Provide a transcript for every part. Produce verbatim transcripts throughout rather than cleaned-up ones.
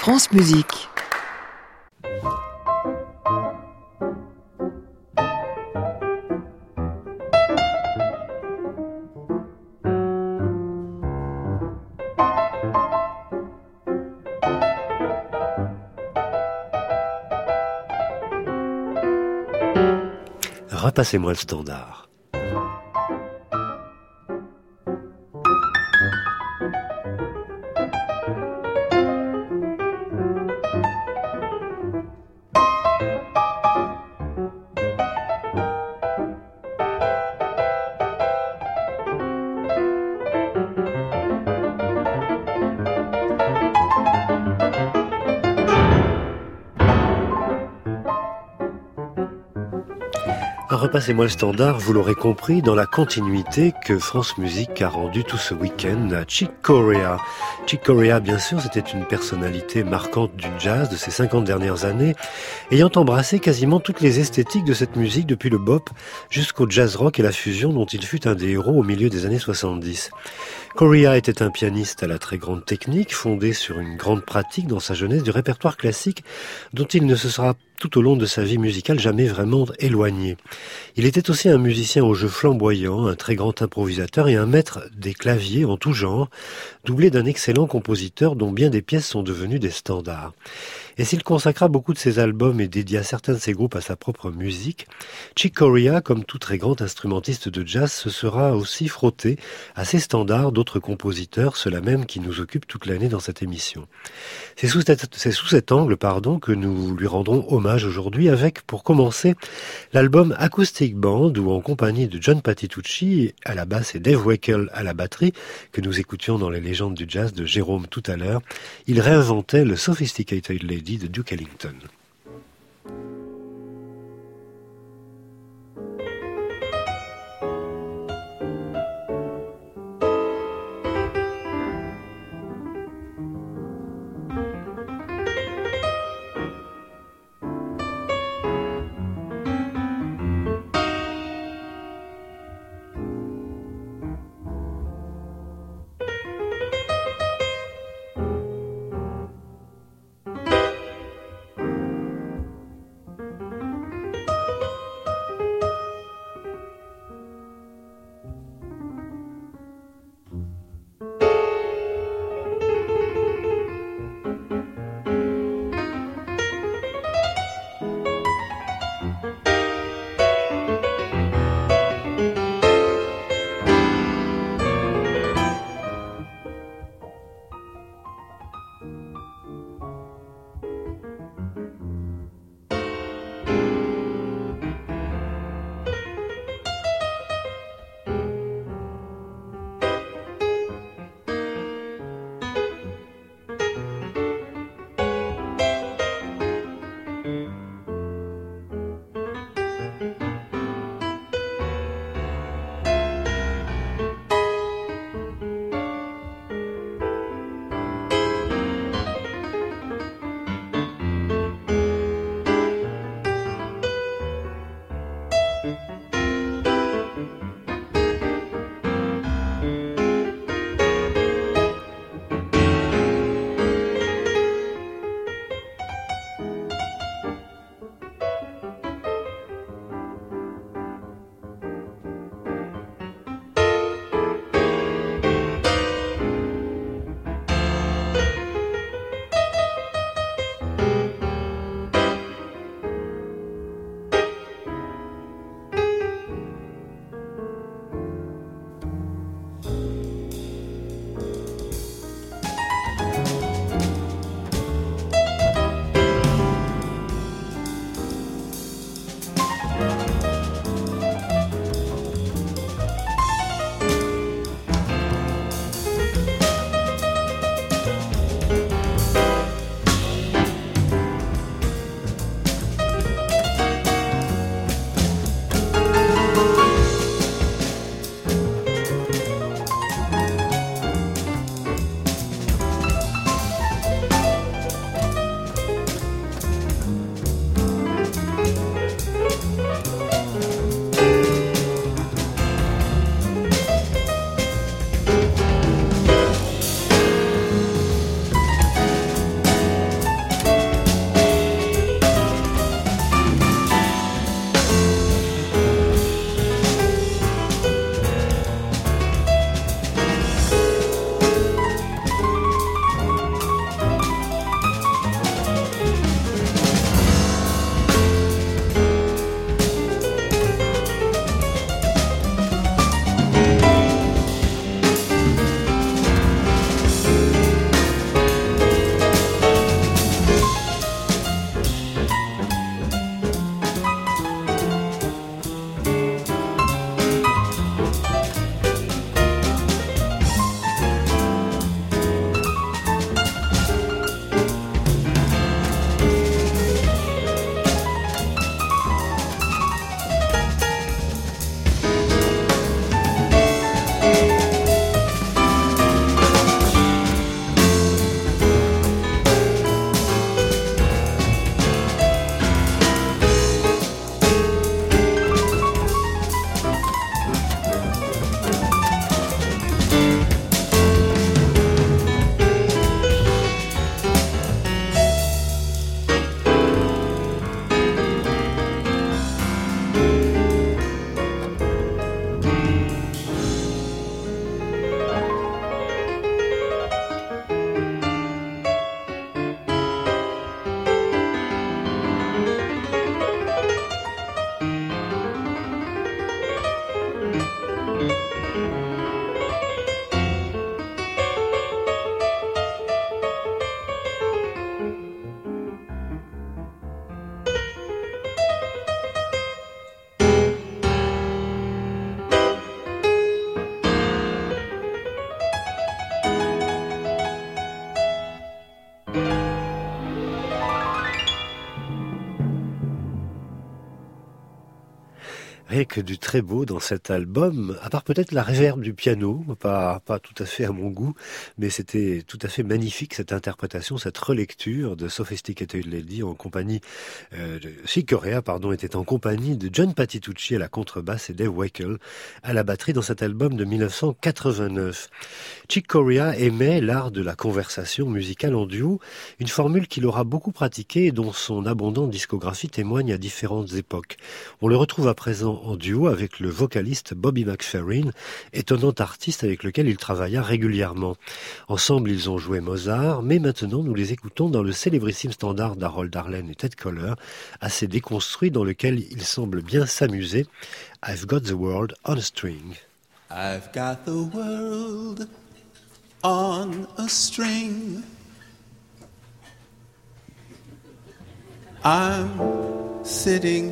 France Musique. Repassez-moi le standard. Repassez-moi le standard, vous l'aurez compris, dans la continuité que France Musique a rendue tout ce week-end à Chick Corea. Chick Corea, bien sûr, c'était une personnalité marquante du jazz de ces cinquante dernières années, ayant embrassé quasiment toutes les esthétiques de cette musique depuis le bop jusqu'au jazz rock et la fusion dont il fut un des héros au milieu des années soixante-dix. Corea était un pianiste à la très grande technique, fondé sur une grande pratique dans sa jeunesse du répertoire classique dont il ne se sera tout au long de sa vie musicale jamais vraiment éloigné. Il était aussi un musicien au jeu flamboyant, un très grand improvisateur et un maître des claviers en tout genre, doublé d'un excellent compositeur dont bien des pièces sont devenues des standards. Et s'il consacra beaucoup de ses albums et dédia certains de ses groupes à sa propre musique, Chick Corea, comme tout très grand instrumentiste de jazz, se sera aussi frotté à ses standards d'autres compositeurs, ceux-là même qui nous occupent toute l'année dans cette émission. C'est sous, cette, c'est sous cet angle pardon, que nous lui rendrons hommage aujourd'hui avec, pour commencer, l'album Acoustic Band, où en compagnie de John Patitucci à la basse et Dave Weckl à la batterie, que nous écoutions dans les légendes du jazz de Jérôme tout à l'heure, il réinventait le Sophisticated Lady de Duke Ellington. Rien que du très beau dans cet album, à part peut-être la réverb du piano, pas, pas tout à fait à mon goût, mais c'était tout à fait magnifique cette interprétation, cette relecture de Sophisticated Lady en compagnie euh, de Chick Corea, pardon, était en compagnie de John Patitucci à la contrebasse et Dave Weckl à la batterie dans cet album de mille neuf cent quatre-vingt-neuf. Chick Corea aimait l'art de la conversation musicale en duo, une formule qu'il aura beaucoup pratiquée et dont son abondante discographie témoigne à différentes époques. On le retrouve à présent en duo avec le vocaliste Bobby McFerrin, étonnant artiste avec lequel il travailla régulièrement. Ensemble, ils ont joué Mozart, mais maintenant nous les écoutons dans le célébrissime standard d'Harold Arlen et Ted Koller, assez déconstruit dans lequel il semble bien s'amuser. I've got the world on a string. I've got the world on a string. I'm sitting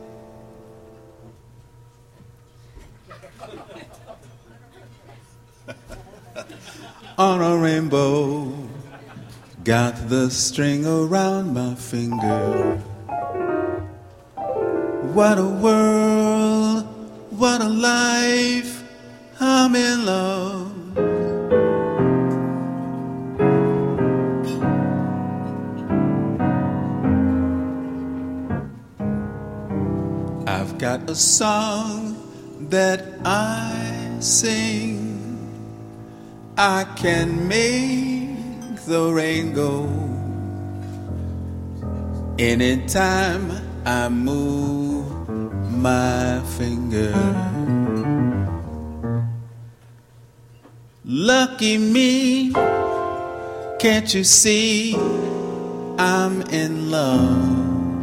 on a rainbow, got the string around my finger. What a world, what a life, I'm in love. I've got a song that I sing. I can make the rain go anytime I move my finger. Lucky me, can't you see I'm in love?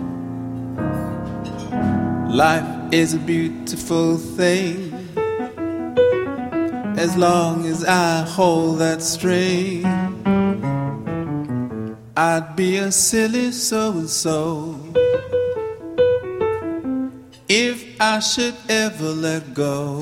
Life is a beautiful thing as long as I hold that string. I'd be a silly so-and-so if I should ever let go.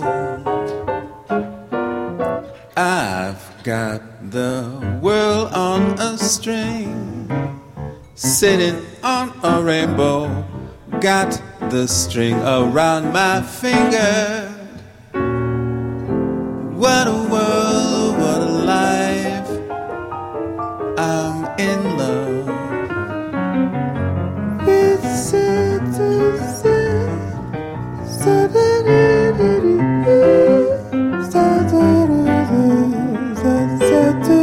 I've got the world on a string, sitting on a rainbow, got the string around my finger. What a world, what a life, I'm in love. It's sad to say, sad to do, sad to do, sad to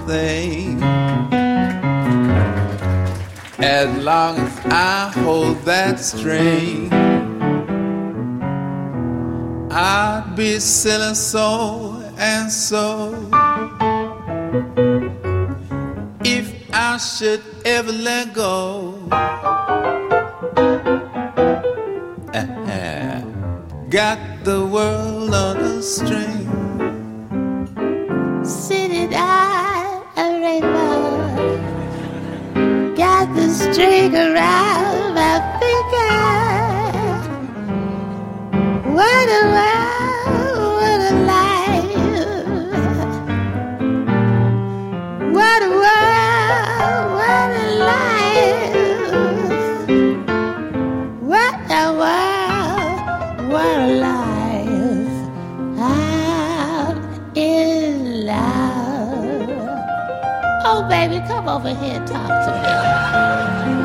thing. As long as I hold that string, I'd be silly so and so. If I should ever let go, uh-huh. Got the world on a string. City died a rainbow, got the string around my finger. What a world, what a life. What a world, what a life. What a world, what a life. I'm in love. Oh, baby, come over here and talk to me.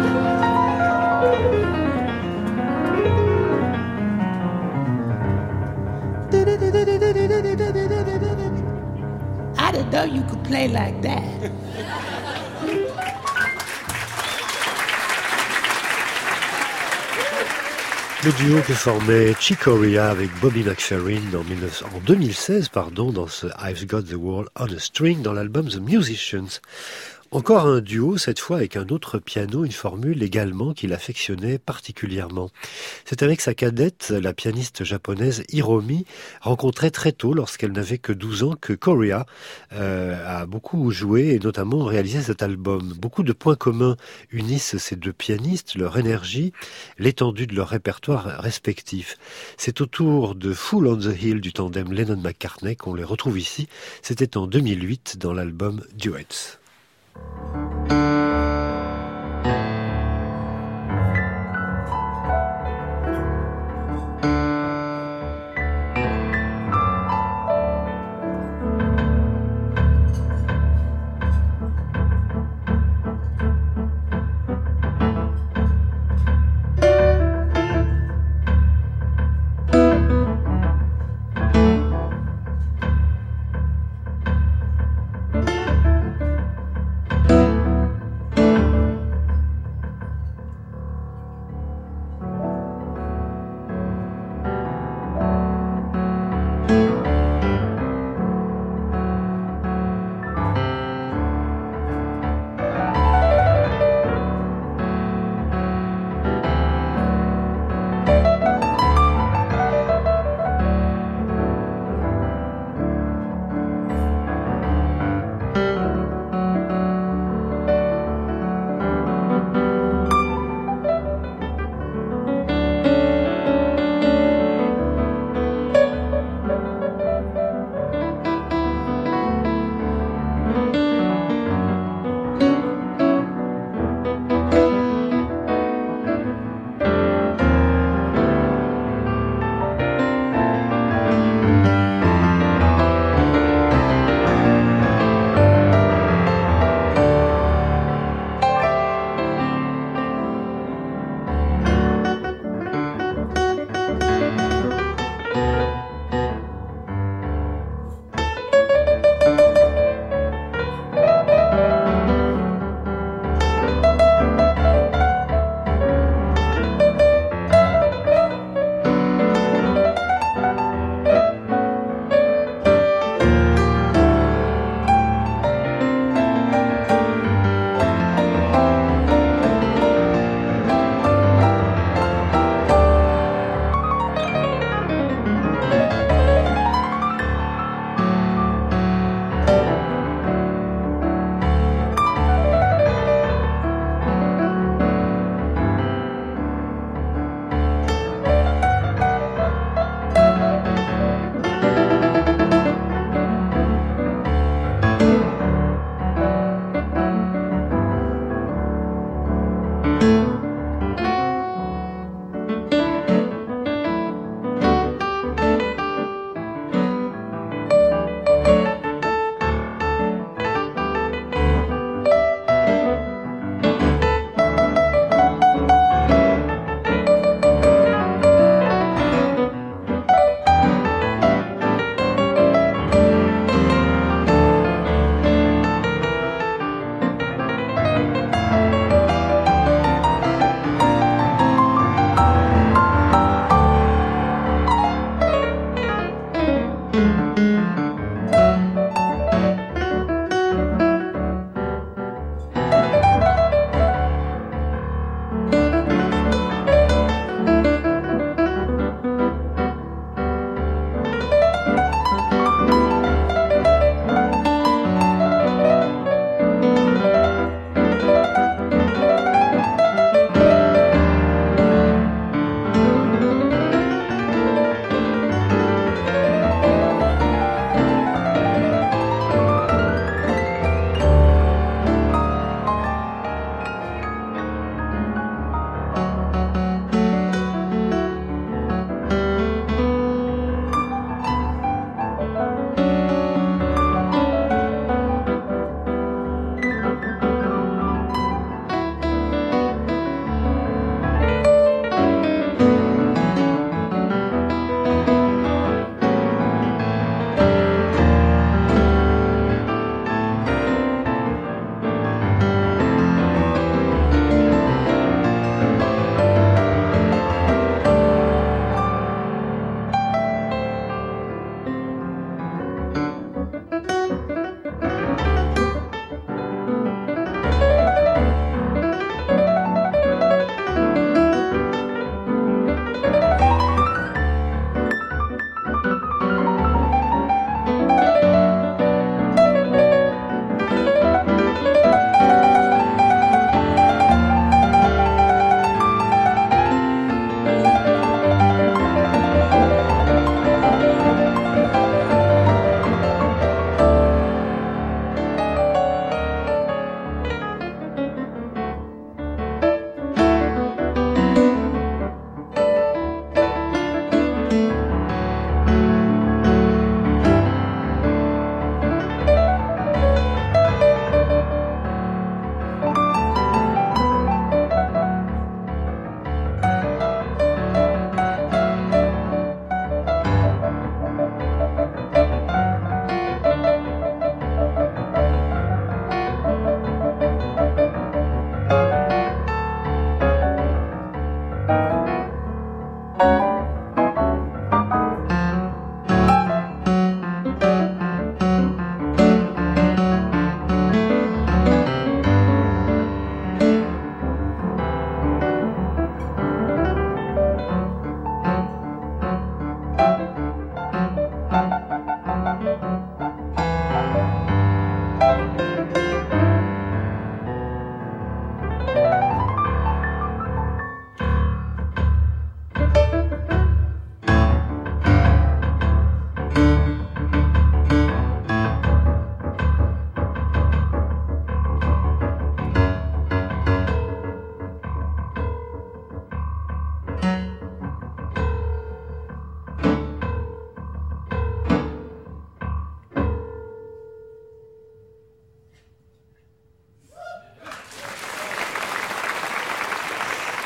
I didn't know you could play like that. Le duo que formait Chick Corea avec Bobby McFerrin en, en deux mille seize pardon, dans ce I've Got the World on a String dans l'album The Musicians. Encore un duo, cette fois avec un autre piano, une formule également qu'il affectionnait particulièrement. C'est avec sa cadette, la pianiste japonaise Hiromi, rencontrée très tôt lorsqu'elle n'avait que douze ans, que Corea euh, a beaucoup joué et notamment réalisé cet album. Beaucoup de points communs unissent ces deux pianistes, leur énergie, l'étendue de leur répertoire respectif. C'est autour de Fool on the Hill du tandem Lennon-McCartney qu'on les retrouve ici. C'était en deux mille huit dans l'album Duets.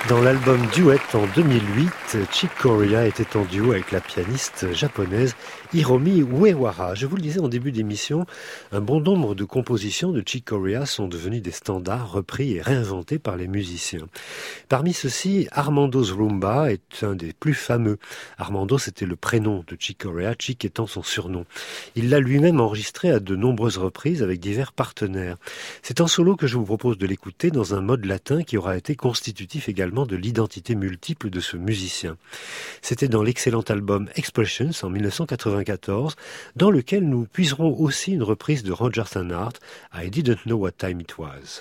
Dans l'album Duet en deux mille huit, Chick Corea était en duo avec la pianiste japonaise Hiromi Uehara. Je vous le disais en début d'émission, un bon nombre de compositions de Chick Corea sont devenues des standards repris et réinventés par les musiciens. Parmi ceux-ci, Armando's Rumba est un des plus fameux. Armando, c'était le prénom de Chick Corea, Chick étant son surnom. Il l'a lui-même enregistré à de nombreuses reprises avec divers partenaires. C'est en solo que je vous propose de l'écouter dans un mode latin qui aura été constitutif également de l'identité multiple de ce musicien. C'était dans l'excellent album Expressions en mille neuf cent quatre-vingt-quatorze, dans lequel nous puiserons aussi une reprise de Roger Thanart, I Didn't Know What Time It Was.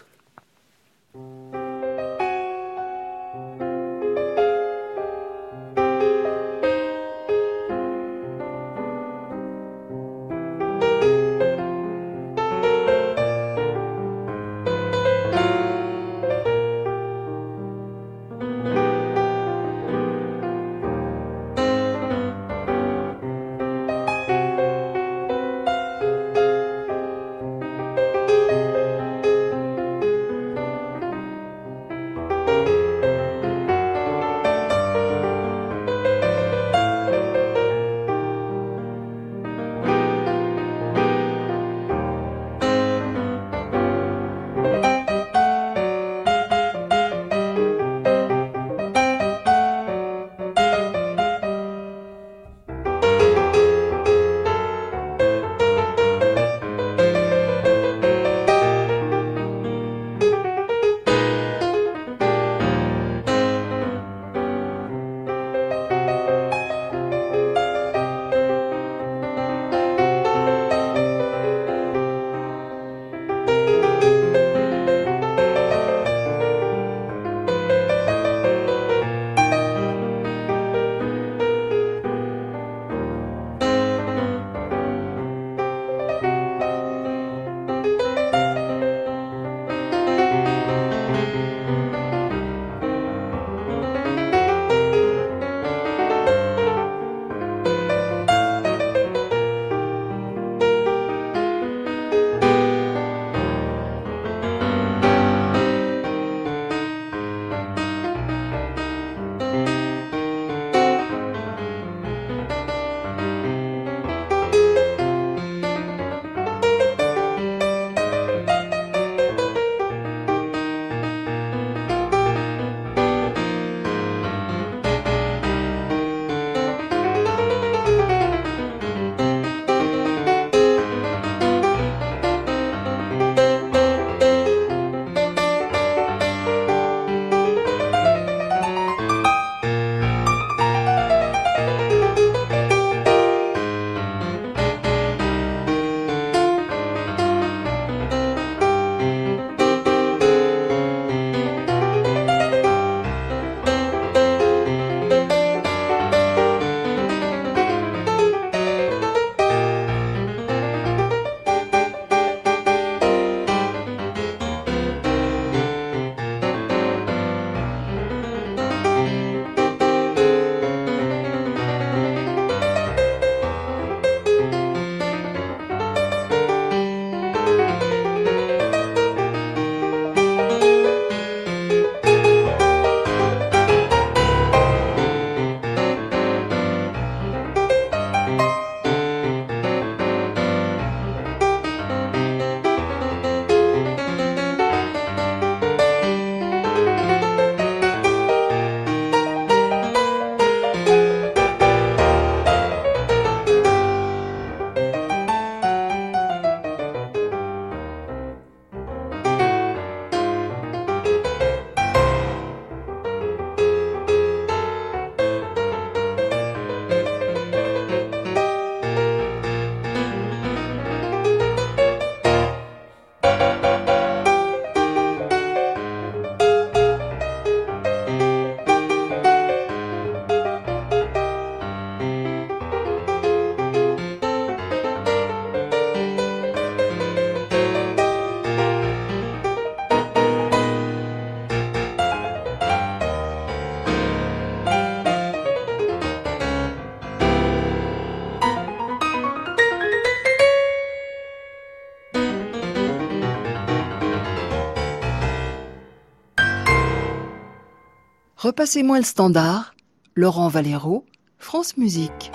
Repassez-moi le standard, Laurent Valero, France Musique.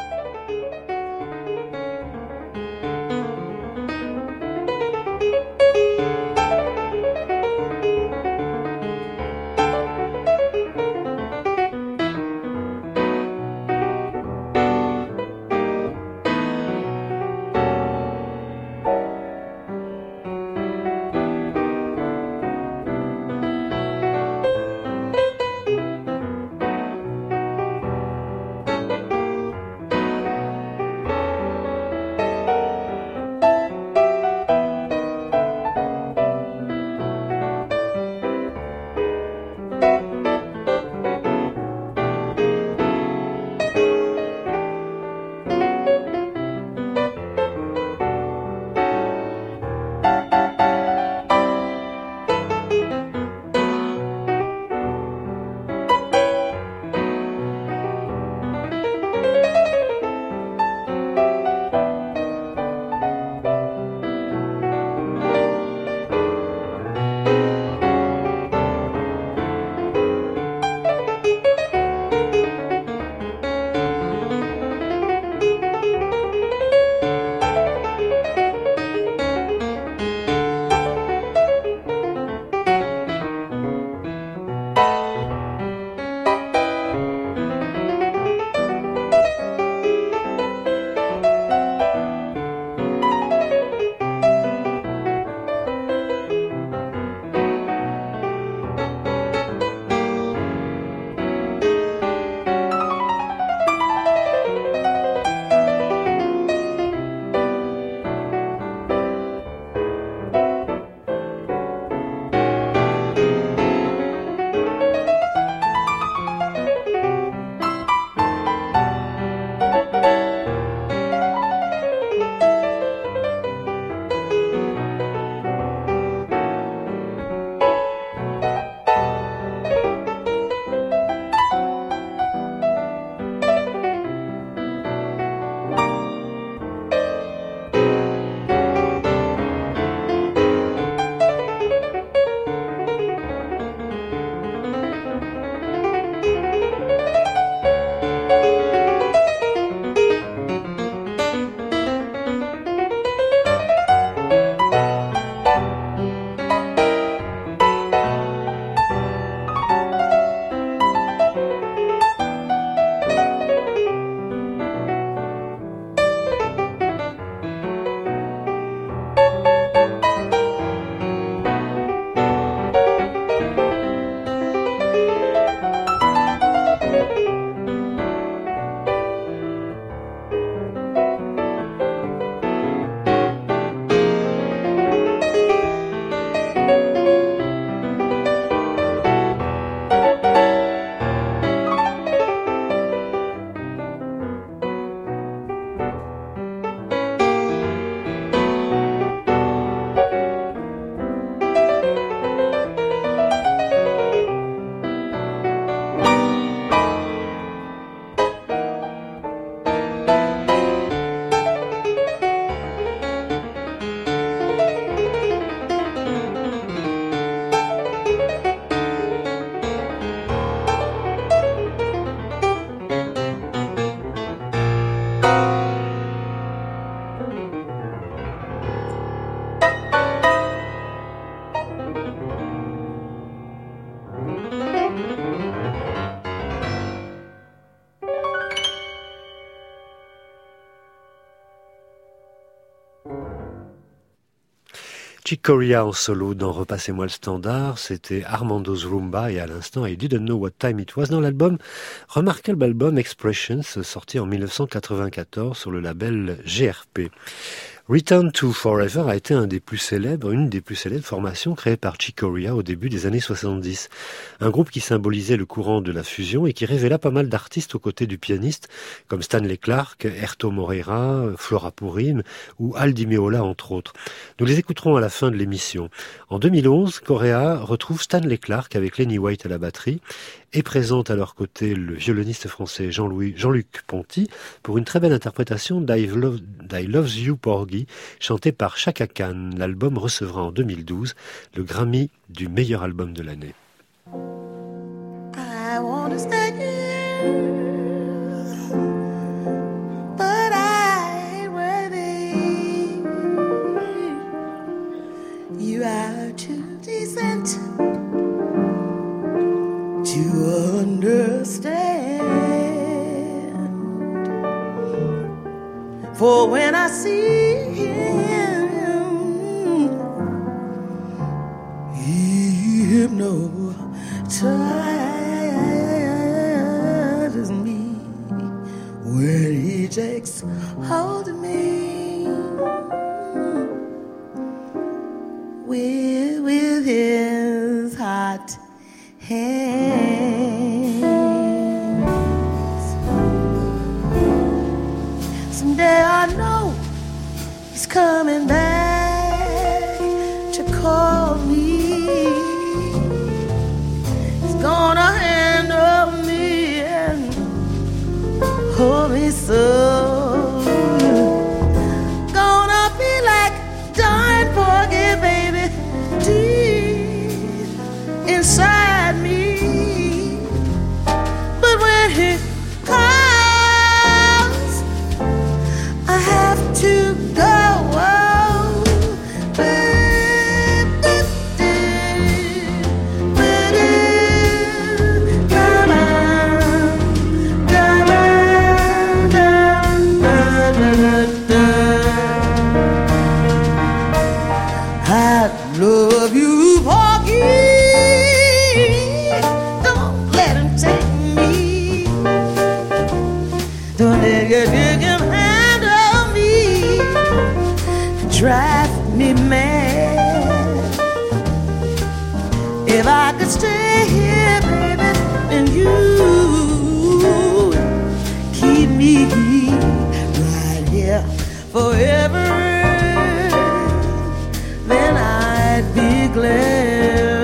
Chick Corea en solo dans Repassez-moi le standard, c'était Armando's Rumba et à l'instant I Didn't Know What Time It Was dans l'album, remarquable album Expressions sorti en dix-neuf cent quatre-vingt-quatorze sur le label G R P. Return to Forever a été un des plus célèbres, une des plus célèbres formations créées par Chick Corea au début des années soixante-dix. Un groupe qui symbolisait le courant de la fusion et qui révéla pas mal d'artistes aux côtés du pianiste, comme Stanley Clarke, Erto Moreira, Flora Purim ou Al Di Meola entre autres. Nous les écouterons à la fin de l'émission. En deux mille onze, Corea retrouve Stanley Clarke avec Lenny White à la batterie et présente à leur côté le violoniste français Jean-Louis, Jean-Luc Ponty pour une très belle interprétation d'I Love, d'I Loves You Porgy, chantée par Chaka Khan. L'album recevra en deux mille douze le Grammy du meilleur album de l'année. I want hypnotizes me when he takes hold of me with, with his hot hands. Someday I know he's coming back to call me. He's gonna handle me and hold me so. Gonna be like dying porgy, baby, deep inside me. But when he comes, I have to go. Love you, Porgy. Don't let him take me. Don't let him handle me. Drive me mad. If I could stay here, baby, and you keep me right here forever, then I'd be glad.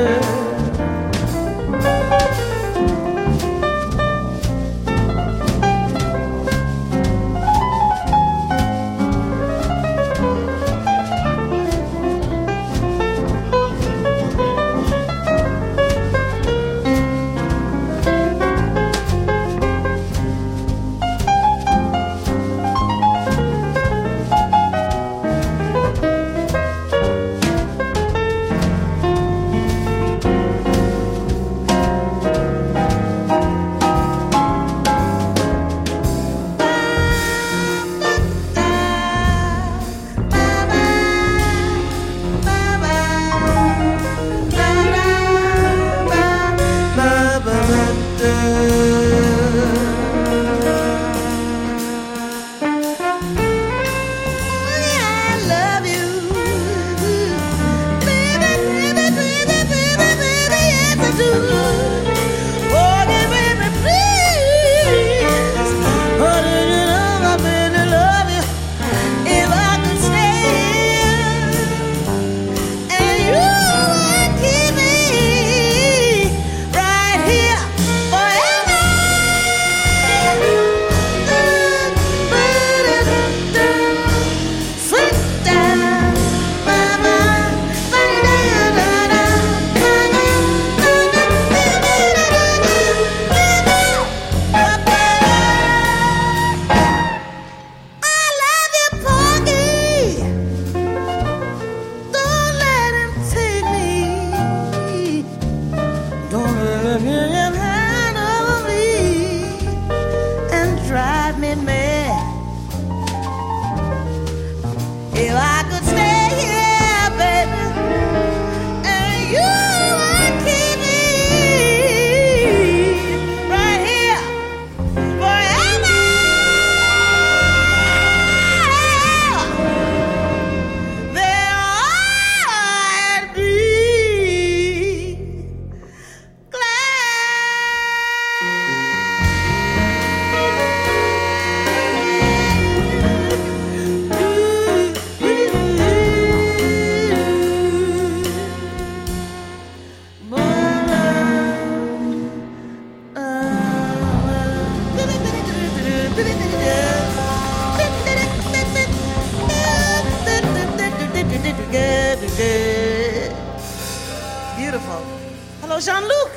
Beautiful. Hello, Jean-Luc.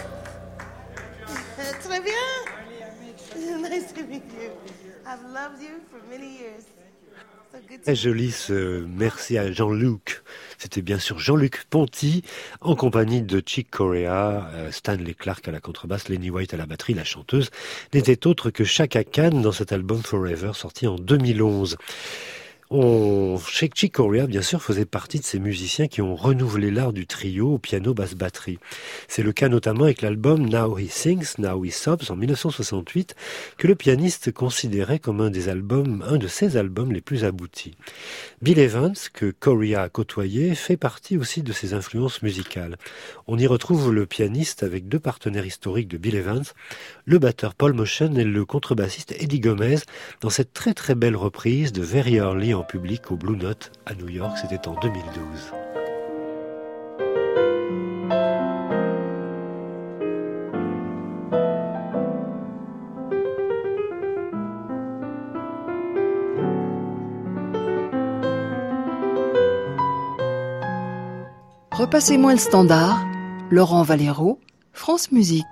Très bien. Nice to meet you. I've loved you for many years. Très joli ce merci à Jean-Luc. C'était bien sûr Jean-Luc Ponty en compagnie de Chick Corea, Stanley Clarke à la contrebasse, Lenny White à la batterie. La chanteuse n'était autre que Chaka Khan dans cet album Forever sorti en deux mille onze. On... Chick Corea, bien sûr, faisait partie de ces musiciens qui ont renouvelé l'art du trio au piano basse batterie. C'est le cas notamment avec l'album Now He Sings, Now He Sobs en dix-neuf cent soixante-huit, que le pianiste considérait comme un des albums, un de ses albums les plus aboutis. Bill Evans, que Corea a côtoyé, fait partie aussi de ses influences musicales. On y retrouve le pianiste avec deux partenaires historiques de Bill Evans, le batteur Paul Motion et le contrebassiste Eddie Gomez, dans cette très très belle reprise de Very Early en public au Blue Note à New York, c'était en deux mille douze. Repassez-moi le standard, Laurent Valero, France Musique.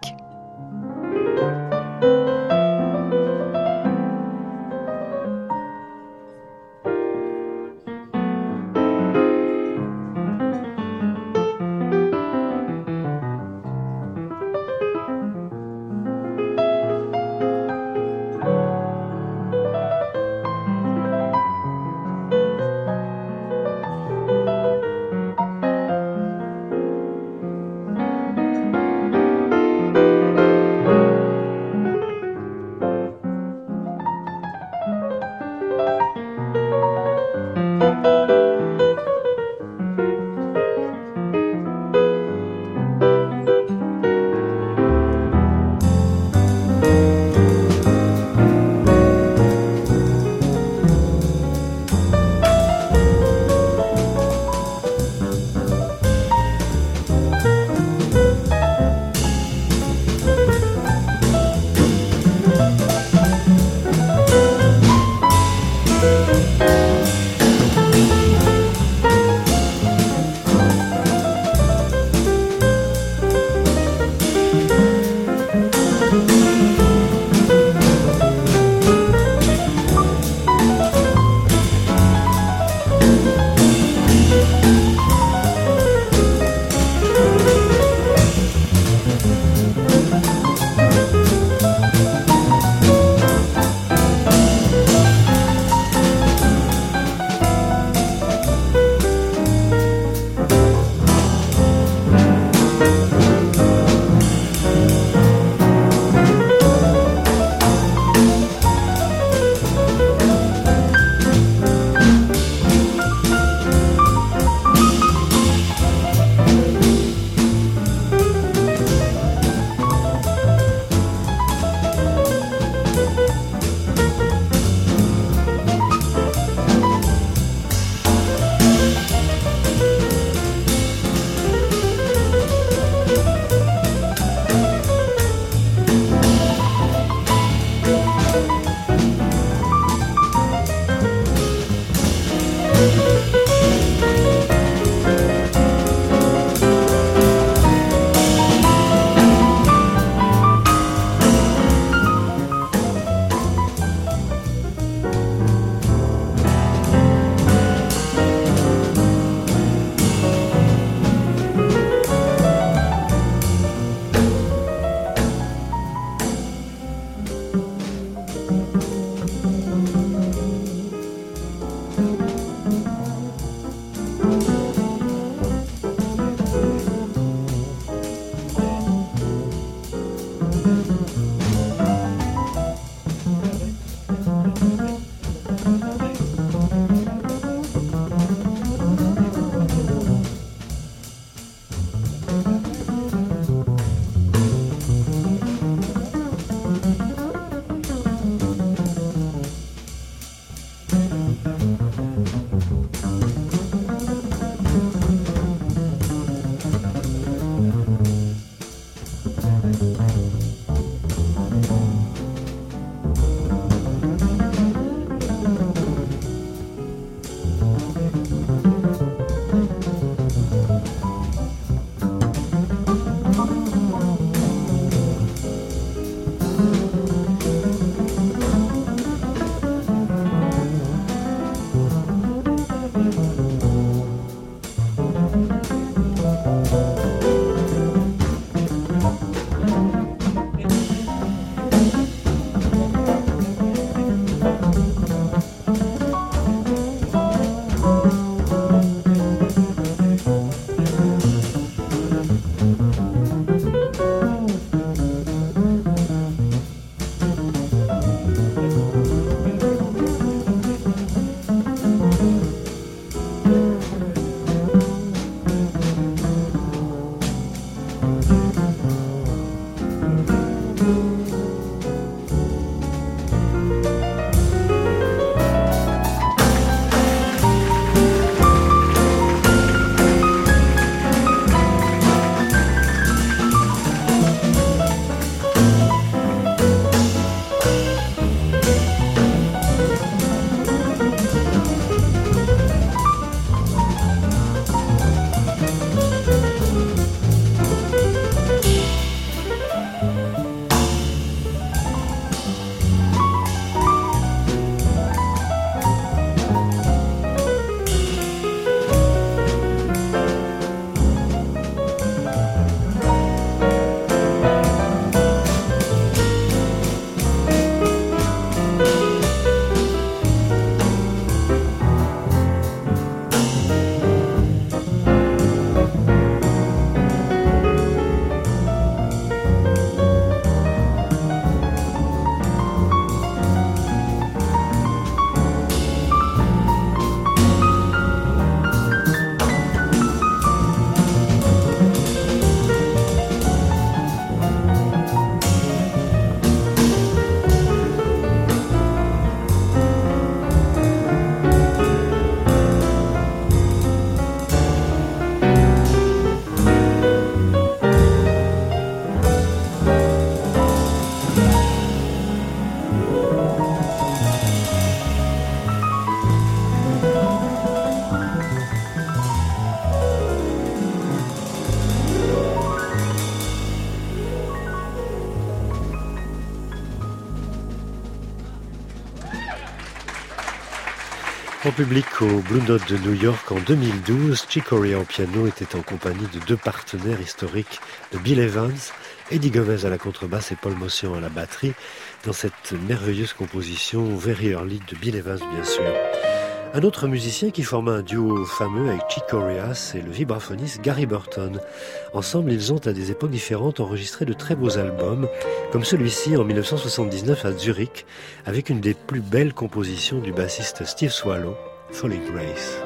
En public au Blue Note de New York en deux mille douze, Chick Corea au piano était en compagnie de deux partenaires historiques de Bill Evans, Eddie Gomez à la contrebasse et Paul Motian à la batterie, dans cette merveilleuse composition Very Early de Bill Evans bien sûr. Un autre musicien qui forma un duo fameux avec Chick Corea, c'est le vibraphoniste Gary Burton. Ensemble, ils ont à des époques différentes enregistré de très beaux albums, comme celui-ci en dix-neuf cent soixante-dix-neuf à Zurich, avec une des plus belles compositions du bassiste Steve Swallow, Falling Grace.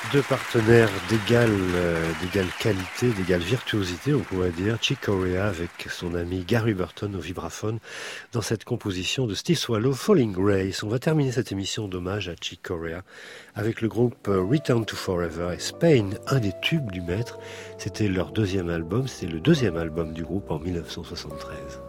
Deux partenaires d'égale, euh, d'égale qualité, d'égale virtuosité, on pourrait dire. Chick Corea avec son ami Gary Burton au vibraphone dans cette composition de Steve Swallow, Falling Grace. On va terminer cette émission d'hommage à Chick Corea avec le groupe Return to Forever et Spain, un des tubes du maître. C'était leur deuxième album, c'était le deuxième album du groupe en mille neuf cent soixante-treize.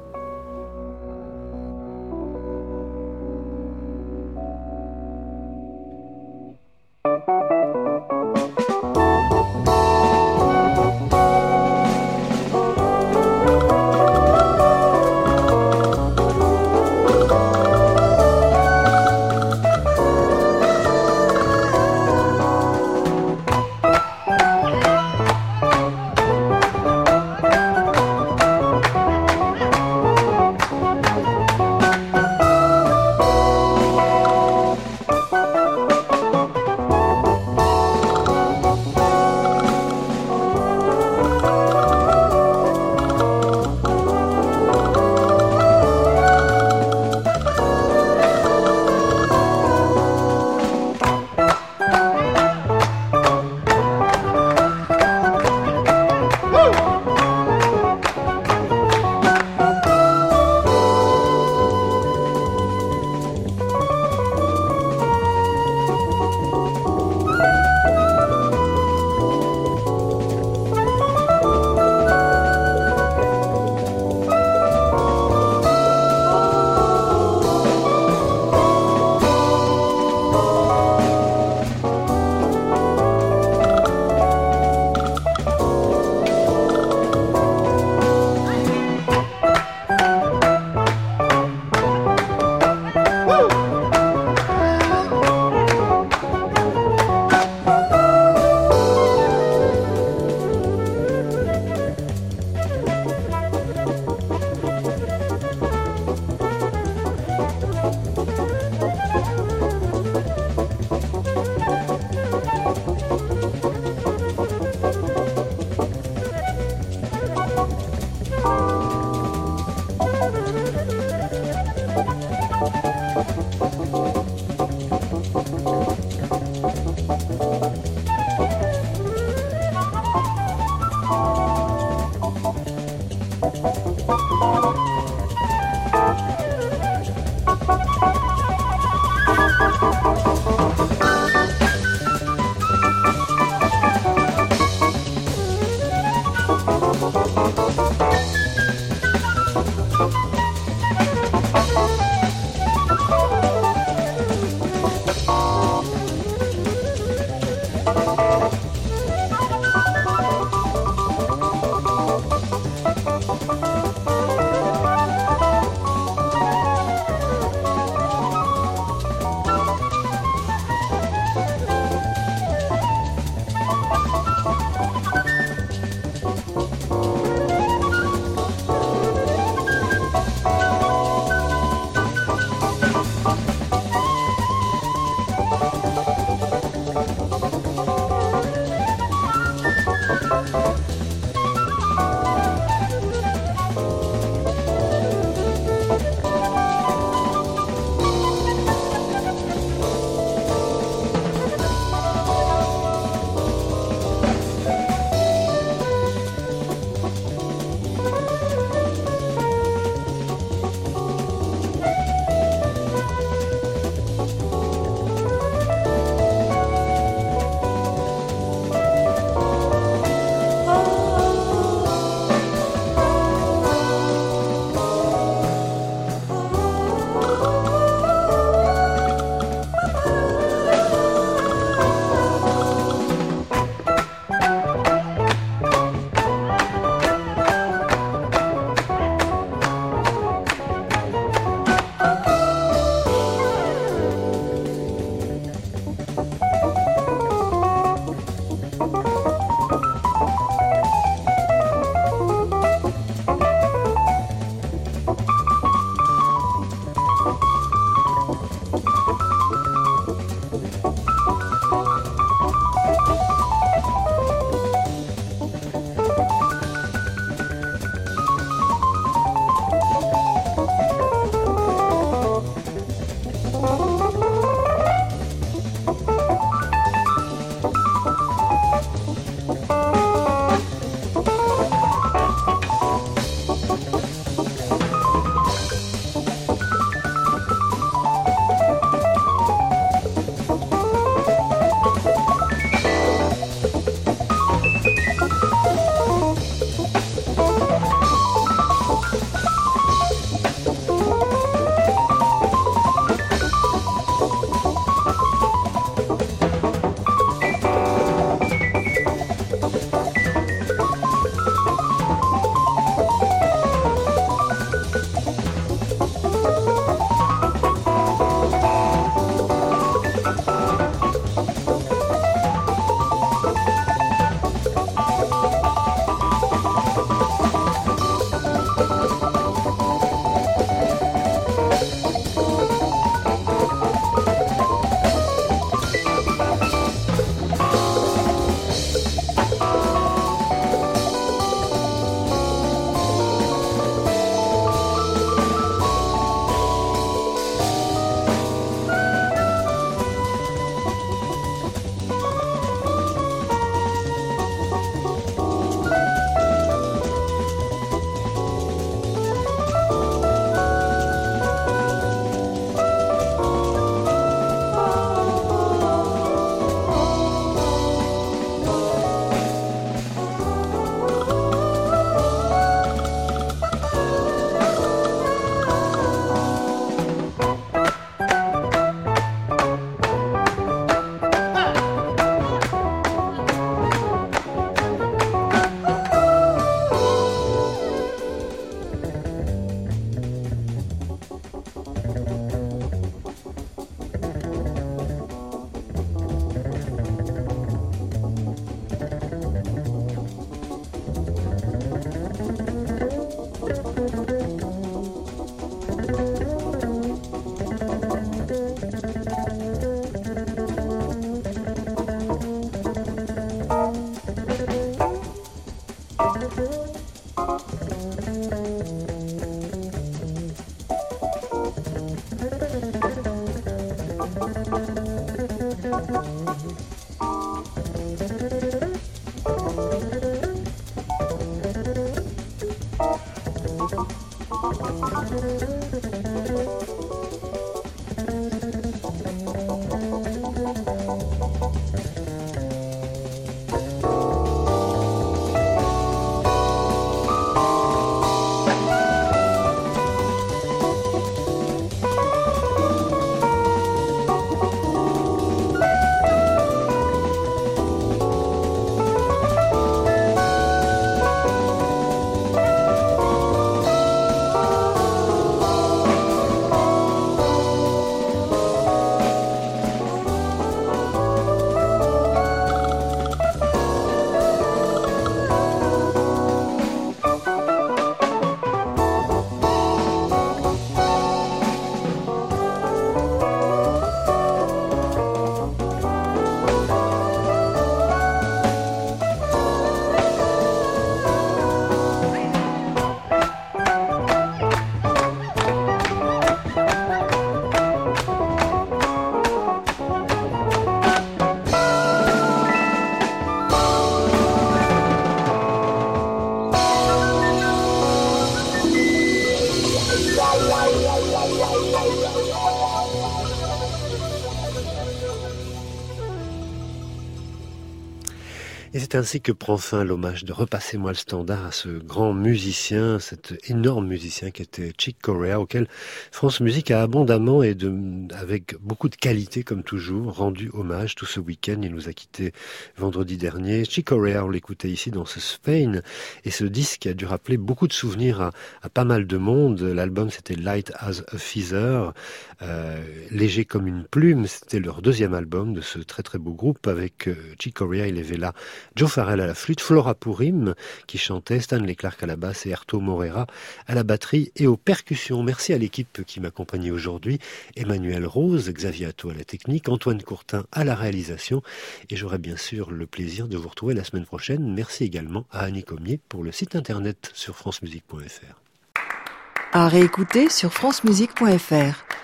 c'est ainsi que prend fin l'hommage de Repassez-moi le standard à ce grand musicien, cet énorme musicien qui était Chick Corea, auquel France Musique a abondamment et de, avec beaucoup de qualité comme toujours, rendu hommage tout ce week-end. Il nous a quittés vendredi dernier. Chick Corea, on l'écoutait ici dans ce Spain, et ce disque a dû rappeler beaucoup de souvenirs à, à pas mal de monde. L'album c'était Light as a Feather, euh, léger comme une plume. C'était leur deuxième album de ce très très beau groupe avec euh, Chick Corea. Il y avait là Joe Farrell à la flûte, Flora Purim qui chantait, Stanley Clarke à la basse et Arto Morera à la batterie et aux percussions. Merci à l'équipe qui m'accompagnait aujourd'hui. Emmanuel Rose, Xavier Atto à la technique, Antoine Courtin à la réalisation. Et j'aurai bien sûr le plaisir de vous retrouver la semaine prochaine. Merci également à Annie Comier pour le site internet sur francemusique point f r. À réécouter sur francemusique point f r.